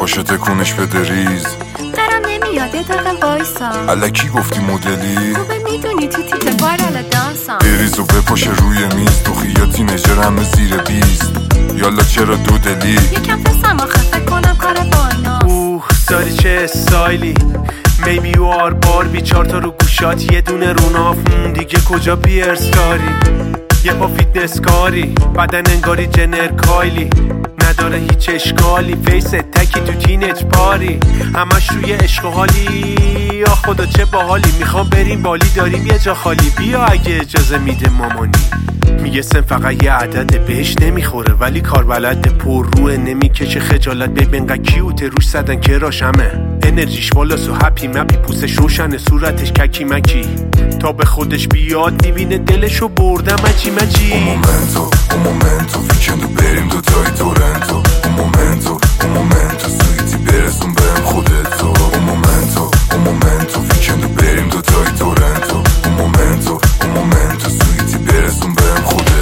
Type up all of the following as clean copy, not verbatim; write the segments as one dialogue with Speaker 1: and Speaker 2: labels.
Speaker 1: باشه تکونش بده ریز.
Speaker 2: درم نمیاد یه دقیقه وایسا.
Speaker 1: الکی گفتی مدلی
Speaker 2: خوبه میدونی تو تیپ وایرال دانسام.
Speaker 1: بریز و بپاشه روی میز تو خیاطی نجر همه زیر 20. یالا چرا دو دلی
Speaker 2: یکم پسم آخه فکر کنم کار باناست.
Speaker 3: داری چه استایلی میبی و آربار بی 4 تا رو گوشات یه دونه روناف دیگه کجا پیرس داری. یه پا فیتنس کاری بدن انگاری جنر کایلی نداره هیچ اشکالی فیس تکی تو تینج پاری همش روی عشق و حالی. یا خدا چه باحالی میخوام بریم بالی داریم یه جا خالی بیا اگه اجازه میده مامانی. میگه سن فقط یه عدده بهش نمیخوره ولی کار بلده پر روه نمیکشه خجالت ببین کیوته روش زدن که راشمه انرژیش بالاست و هپی مپی پوستش روشنه صورتش ککی مکی تا به خودش بیاد میبینه دلشو بردم مچی مچی.
Speaker 1: اون مومنتو ویکندو بریم دوتای تورنتو. اون مومنتو سویتی برسون بهم خودتو. اون مومنتو ویکندو بریم دوتای تورنتو. اون مومنتو سویتی برسون بهم خودتو.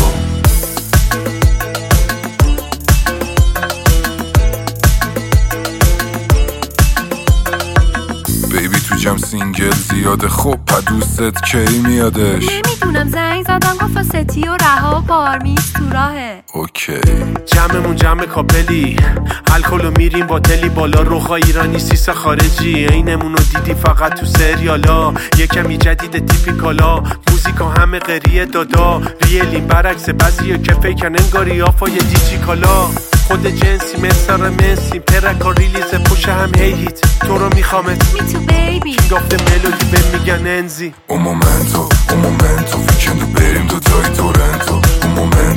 Speaker 1: بیبی تو جم سینگل زیاده خب دوستت کی میادش؟
Speaker 2: نمیدونم زنگ زدم گفت ستی و رها بارمیز تو راهه.
Speaker 1: اوکی
Speaker 3: جمعمون جمع کاپلی الکلو میریم با تلی بالا روخا ایرانی سیسا خارجی اینمونو دیدی فقط تو سریالا یه کمی جدید تیپیکالا موزیکا همه قریه دادا ریلیم برعکس بعضیه که فیکن انگاری آفای دیجیکالا خود جنسی مستر مسی پرکا ریلیز پوش هم هیت تو رو میخوامت
Speaker 2: می تو بیبی
Speaker 3: گفته ملودی به میگن انزی.
Speaker 1: اون مومنتو ویکندو بریم دوتای تورنتو. اون